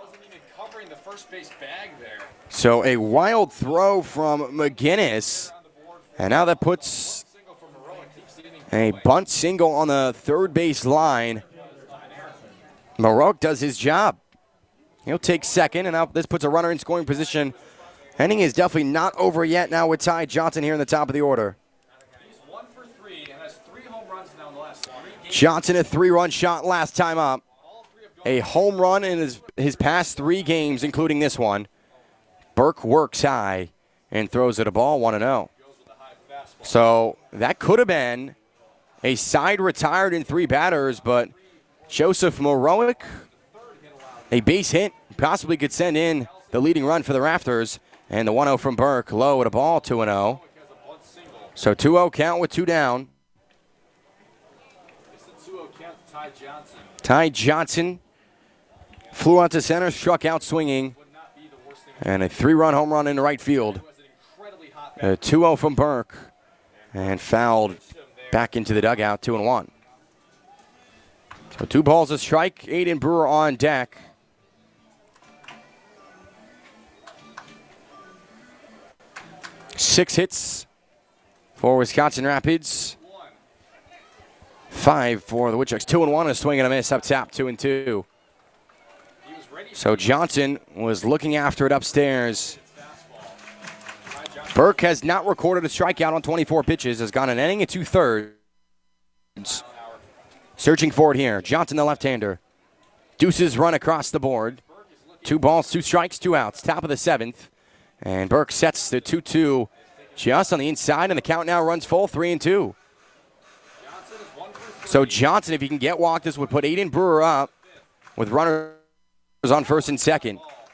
Speaker 1: So a wild throw from McGinnis. And now that puts a bunt single on the third base line. Morowick does his job. He'll take second, and now this puts a runner in scoring position. Inning is definitely not over yet now with Ty Johnson here in the top of the order. Johnson a three-run shot last time up. A home run in his, his past three games, including this one. Burke works high, and throws it a ball one and oh. So that could have been a side retired in three batters, but Joseph Morowick, a base hit, possibly could send in the leading run for the Rafters. And the one oh from Burke, low at a ball, two and oh. So two oh count with two down. Ty Johnson flew out to center, struck out swinging, and a three-run home run into right field. A two oh from Burke, and fouled back into the dugout, two and one. So two balls a strike, Aiden Brewer on deck. Six hits for Wisconsin Rapids. Five for the Woodchucks. Two and one, a swing and a miss up top, two and two. So Johnson was looking after it upstairs. Burke has not recorded a strikeout on twenty-four pitches, has gone an inning and two-thirds. Searching for it here. Johnson, the left-hander. Deuces run across the board. Two balls, two strikes, two outs. Top of the seventh. And Burke sets the two two just on the inside, and the count now runs full, three and two. So Johnson, if he can get walked, this would put Aiden Brewer up with runners on first and second.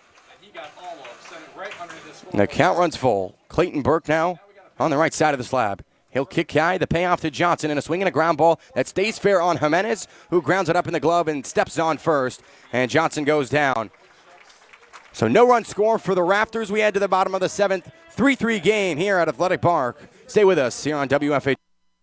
Speaker 1: And the count runs full. Clayton Burke now on the right side of the slab. He'll kick high, the payoff to Johnson, and a swing and a ground ball that stays fair on Jimenez, who grounds it up in the glove and steps on first, and Johnson goes down. So no run score for the Rafters. We head to the bottom of the seventh. three three game here at Athletic Park. Stay with us here on W F H.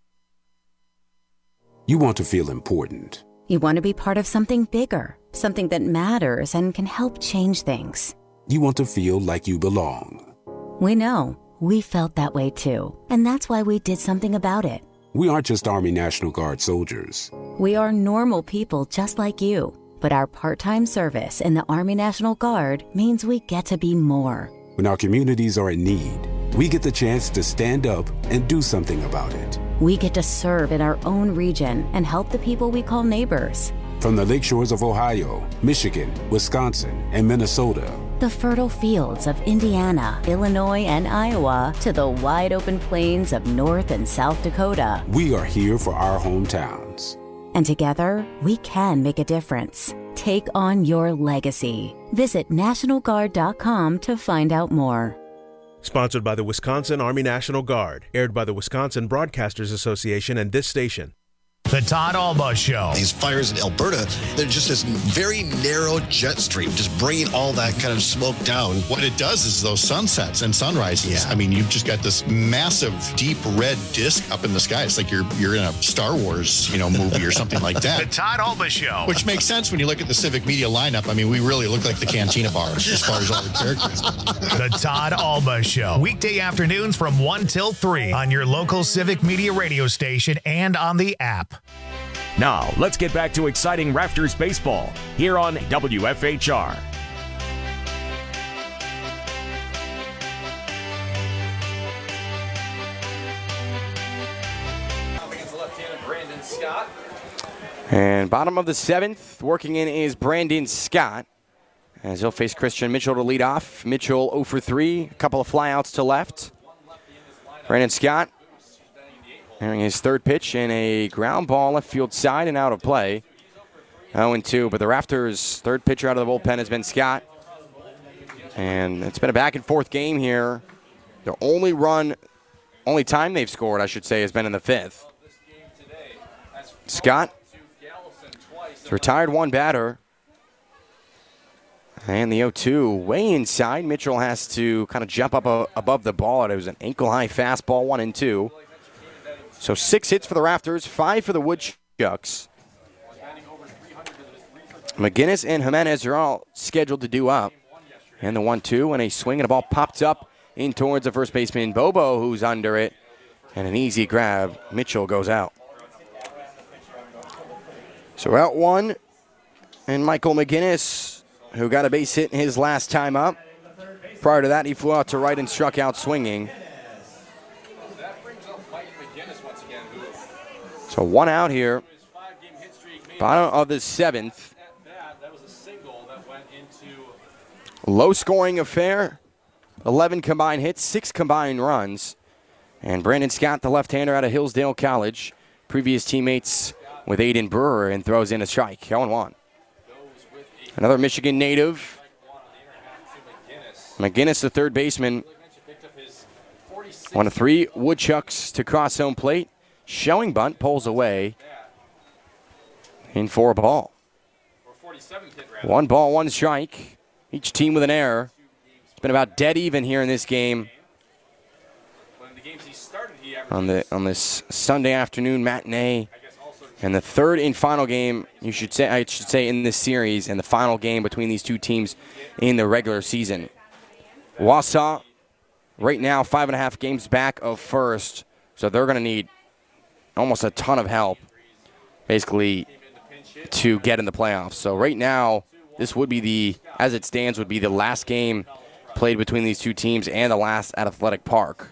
Speaker 5: You want to feel important.
Speaker 7: You want to be part of something bigger, something that matters and can help change things.
Speaker 5: You want to feel like you belong.
Speaker 7: We know. We felt that way too. And that's why we did something about it.
Speaker 5: We aren't just Army National Guard soldiers.
Speaker 7: We are normal people just like you. But our part-time service in the Army National Guard means we get to be more.
Speaker 5: When our communities are in need, we get the chance to stand up and do something about it.
Speaker 7: We get to serve in our own region and help the people we call neighbors.
Speaker 5: From the lake shores of Ohio, Michigan, Wisconsin, and Minnesota,
Speaker 7: the fertile fields of Indiana, Illinois, and Iowa, to the wide open plains of North and South Dakota,
Speaker 5: we are here for our hometowns.
Speaker 7: And together, we can make a difference. Take on your legacy. Visit National Guard dot com to find out more.
Speaker 23: Sponsored by the Wisconsin Army National Guard. Aired by the Wisconsin Broadcasters Association and this station.
Speaker 3: The Todd Alba Show.
Speaker 24: These fires in Alberta, they're just this very narrow jet stream, just bringing all that kind of smoke down.
Speaker 11: What it does is those sunsets and sunrises.
Speaker 24: Yeah.
Speaker 11: I mean, you've just got this massive, deep red disc up in the sky. It's like you're you're in a Star Wars, you know, movie or something like that.
Speaker 3: The Todd Alba Show.
Speaker 11: Which makes sense when you look at the Civic Media lineup. I mean, we really look like the Cantina bars as far as all the characters.
Speaker 3: The Todd Alba Show. Weekday afternoons from one till three on your local Civic Media radio station and on the app.
Speaker 6: Now, let's get back to exciting Rafters baseball here on W F H R.
Speaker 1: And bottom of the seventh, working in is Brandon Scott, as he'll face Christian Mitchell to lead off. Mitchell oh for three, a couple of flyouts to left. Brandon Scott having his third pitch in a ground ball left field side and out of play. oh and two, but the Rafters' third pitcher out of the bullpen has been Scott. And it's been a back and forth game here. The only run, only time they've scored, I should say, has been in the fifth. Scott, retired one batter. And the oh two way inside. Mitchell has to kind of jump up a, above the ball. It was an ankle-high fastball, one and two. So six hits for the Rafters, five for the Woodchucks. McGinnis and Jimenez are all scheduled to do up. And the one two, and a swing and a ball popped up in towards the first baseman, Bobo, who's under it. And an easy grab. Mitchell goes out. So out one, and Michael McGinnis, who got a base hit his last time up. Prior to that, he flew out to right and struck out swinging. So one out here. Bottom of the seventh. Low scoring affair. eleven combined hits, six combined runs. And Brandon Scott, the left-hander out of Hillsdale College, previous teammates with Aiden Brewer, and throws in a strike. oh and one. Another Michigan native. McGinnis, the third baseman. One of three woodchucks to cross home plate. Showing bunt, pulls away. In for a ball. One ball, one strike. Each team with an error. It's been about dead even here in this game. On the on this Sunday afternoon matinee. And the third and final game, you should say I should say in this series, and the final game between these two teams in the regular season. Wausau, right now, five and a half games back of first, so they're going to need almost a ton of help, basically, to get in the playoffs. So right now, this would be the, as it stands, would be the last game played between these two teams and the last at Athletic Park.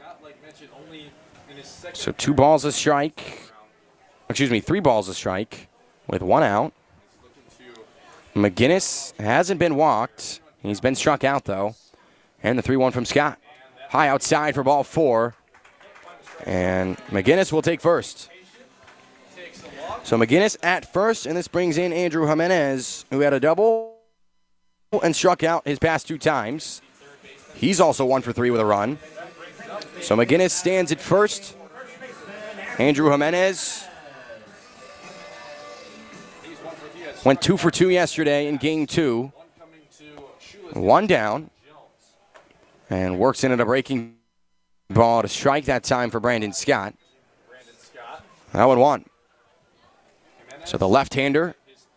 Speaker 1: So two balls a strike. Excuse me, three balls a strike with one out. McGinnis hasn't been walked. He's been struck out, though. And the three one from Scott. High outside for ball four. And McGinnis will take first. So McGinnis at first, and this brings in Andrew Jimenez, who had a double and struck out his past two times. He's also one for three with a run. So McGinnis stands at first. Andrew Jimenez went two for two yesterday in game two. One down. And works in at a breaking ball to strike that time for Brandon Scott. oh and one. So the left-hander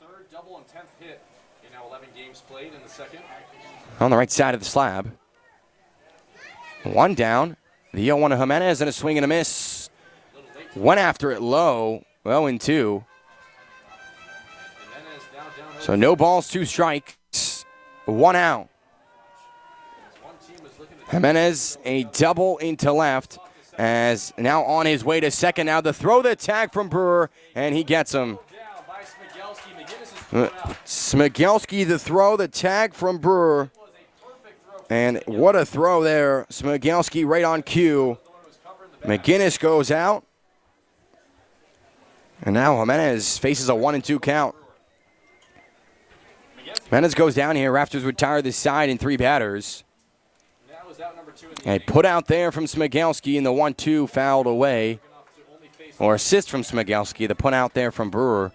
Speaker 1: on the right side of the slab. One down. The oh one to Jimenez and a swing and a miss. Went after it low. oh and two. So no balls, two strikes. One out. Jimenez, a double into left, as now on his way to second. Now the throw, the tag from Brewer, and he gets him. Smigelski, the throw, the tag from Brewer. And what a throw there. Smigelski right on cue. McGinnis goes out. And now Jimenez faces a one and two count. Jimenez goes down here. Raptors retire this side in three batters. A put out there from Smigelski, and the one two fouled away. Or assist from Smigelski, the put out there from Brewer.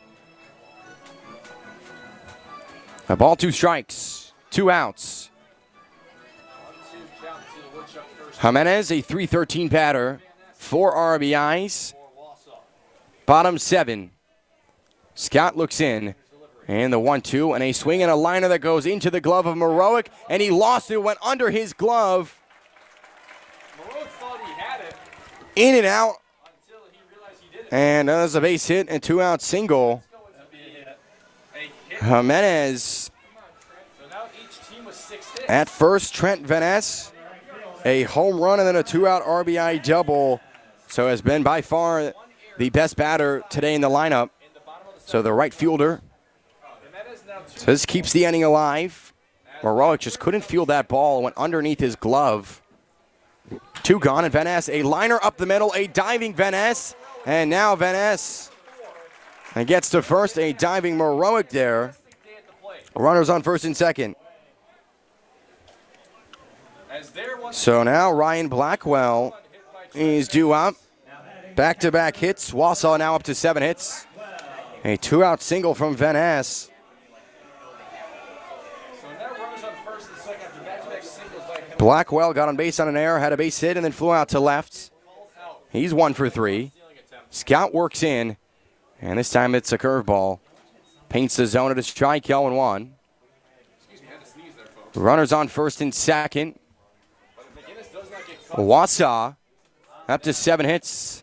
Speaker 1: A ball, two strikes, two outs. Jimenez, a three thirteen batter, four R B Is. Bottom seven. Scott looks in. And the one two, and a swing and a liner that goes into the glove of Morowick, and he lost it, went under his glove. In and out. And that was a base hit and two-out single. Jimenez at first, Trent Van Ness, a home run and then a two-out R B I double. So has been by far the best batter today in the lineup. So the right fielder. So this keeps the inning alive. Morowick just couldn't field that ball, went underneath his glove. Two gone, and Van Ness, a liner up the middle, a diving Van Ness, and now Van Ness gets to first, a diving Morowick there. Runners on first and second. So now Ryan Blackwell is due up. Back-to-back hits. Wausau now up to seven hits. A two-out single from Van Ness. Blackwell got on base on an error, had a base hit, and then flew out to left. He's one for three. Scott works in, and this time it's a curveball. Paints the zone at a strike, oh and one. Runners on first and second. Wausau up to seven hits.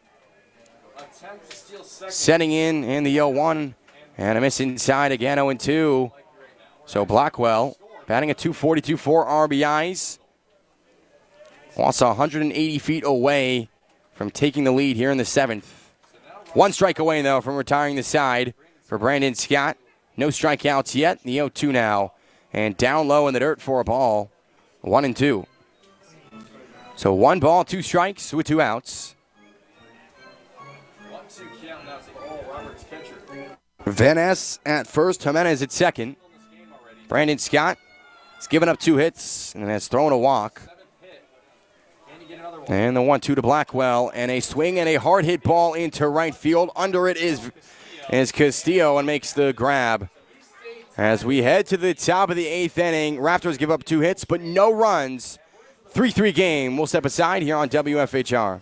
Speaker 1: Setting in in the oh one, and a miss inside again, oh and two. So Blackwell batting at two forty-two, four R B Is. Wausau one hundred eighty feet away from taking the lead here in the seventh. One strike away, though, from retiring the side for Brandon Scott. No strikeouts yet. The oh two now. And down low in the dirt for a ball. One and two. So one ball, two strikes with two outs.
Speaker 2: One, two count now to Oral Roberts pitcher.
Speaker 1: Van Ness at first, Jimenez at second. Brandon Scott has given up two hits and has thrown a walk. And the one two to Blackwell, and a swing and a hard hit ball into right field. Under it is, is Castillo and makes the grab. As we head to the top of the eighth inning, Raptors give up two hits, but no runs. three three game. We'll step aside here on W F H R.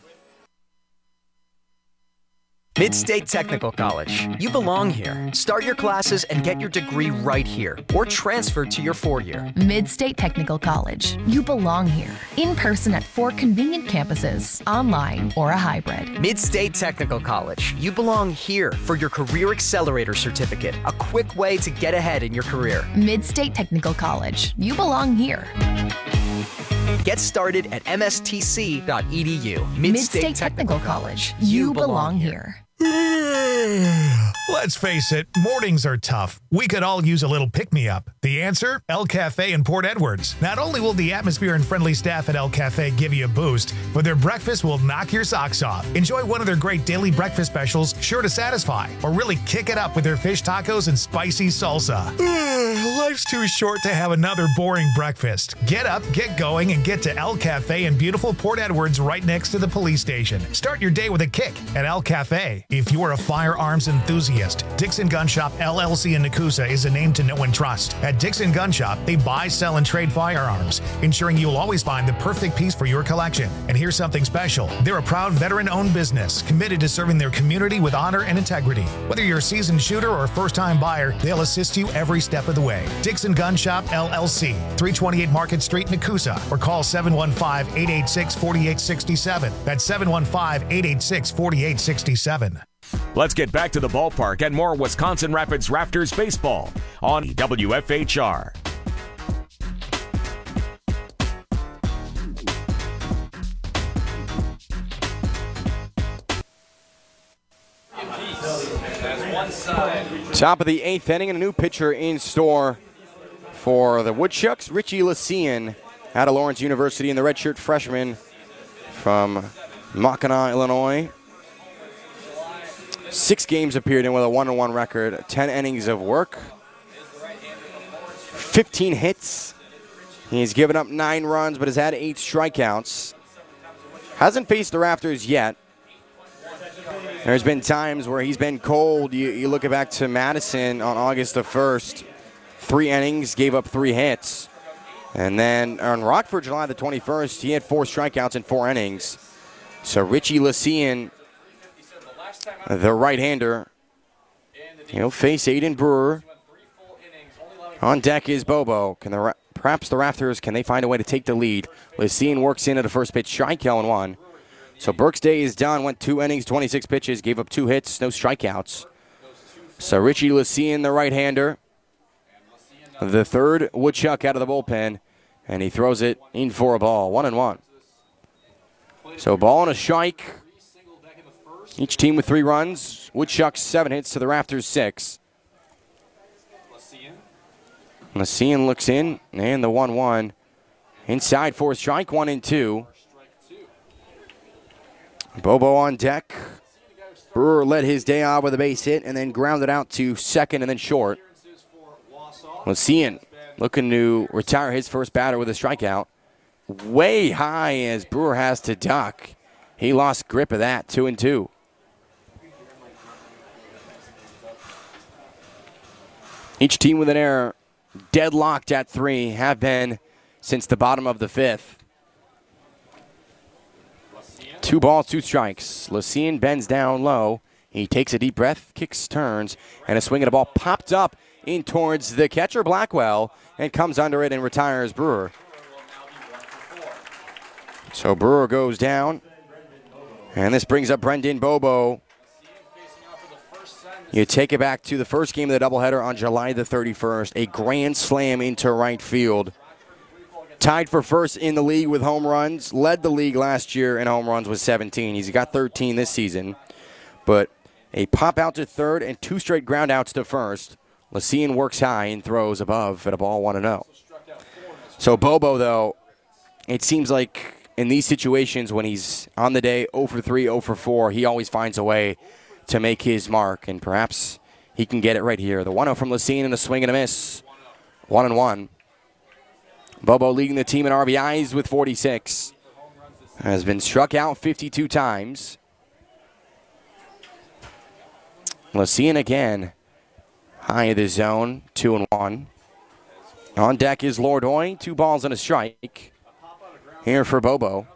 Speaker 4: Mid-State Technical College. You belong here. Start your classes and get your degree right here, or transfer to your four-year.
Speaker 8: Mid-State Technical College. You belong here. In person at four convenient campuses, online or a hybrid.
Speaker 4: Mid-State Technical College. You belong here for your Career Accelerator Certificate, a quick way to get ahead in your career.
Speaker 8: Mid-State Technical College. You belong here.
Speaker 4: Get started at m s t c dot e d u.
Speaker 8: Mid-State, Mid-State Technical, Technical College. You, you belong, belong here.
Speaker 3: Let's face it, mornings are tough. We could all use a little pick-me-up. The answer? El Cafe in Port Edwards. Not only will the atmosphere and friendly staff at El Cafe give you a boost, but their breakfast will knock your socks off. Enjoy one of their great daily breakfast specials, sure to satisfy, or really kick it up with their fish tacos and spicy salsa. Life's too short to have another boring breakfast. Get up, get going, and get to El Cafe in beautiful Port Edwards right next to the police station. Start your day with a kick at El Cafe. If you are a firearms enthusiast, Dixon Gun Shop L L C in Nakusa is a name to know and trust. At Dixon Gun Shop, they buy, sell, and trade firearms, ensuring you'll always find the perfect piece for your collection. And here's something special. They're a proud veteran-owned business, committed to serving their community with honor and integrity. Whether you're a seasoned shooter or a first-time buyer, they'll assist you every step of the way. Dixon Gun Shop L L C, three twenty-eight Market Street, Nakusa, or call seven one five, eight eight six, four eight six seven. That's seven one five, eight eight six, four eight six seven.
Speaker 6: Let's get back to the ballpark and more Wisconsin Rapids Raptors baseball on W F H R.
Speaker 1: Top of the eighth inning and a new pitcher in store for the Woodchucks. Richie Lycian out of Lawrence University and the redshirt freshman from Mackinac, Illinois. Six games appeared in with a one and one record, ten innings of work, fifteen hits. He's given up nine runs, but has had eight strikeouts. Hasn't faced the Raptors yet. There's been times where he's been cold. You, you look back to Madison on August the first, three innings, gave up three hits. And then on Rockford, July the twenty-first, he had four strikeouts in four innings. So Richie Lycian, the right-hander, he'll face Aiden Brewer. On deck is Bobo. Can the perhaps the Raptors, can they find a way to take the lead? Lycian works in at the first pitch, strike oh one. So Burke's day is done. Went two innings, twenty-six pitches, gave up two hits, no strikeouts. So Richie Lycian, the right-hander, the third Woodchuck out of the bullpen, and he throws it in for a ball, one and one. So ball and a strike. Each team with three runs. Woodchucks seven hits to the Raptors six. Lycian looks in, and the one one. Inside for a strike, one and two. Bobo on deck. Brewer led his day off with a base hit and then grounded out to second and then short. Lycian looking to retire his first batter with a strikeout. Way high as Brewer has to duck. He lost grip of that, two and two. Each team with an error, deadlocked at three, have been since the bottom of the fifth. Two balls, two strikes. Lycian bends down low. He takes a deep breath, kicks, turns, and a swing at a ball popped up in towards the catcher, Blackwell, and comes under it and retires Brewer. So Brewer goes down, and this brings up Brendan Bobo. You take it back to the first game of the doubleheader on July the thirty-first, a grand slam into right field. Tied for first in the league with home runs, led the league last year in home runs with seventeen. He's got thirteen this season, but a pop out to third and two straight ground outs to first. Lycian works high and throws above at a ball one and oh. So Bobo, though, it seems like in these situations when he's on the day oh for three, oh for four, he always finds a way to make his mark, and perhaps he can get it right here. The one oh from Lacine and a swing and a miss. One and one. Bobo leading the team in R B Is with forty-six. Has been struck out fifty-two times. Lacine again. High of the zone, two and one. On deck is Lordoy, two balls and a strike. Here for Bobo.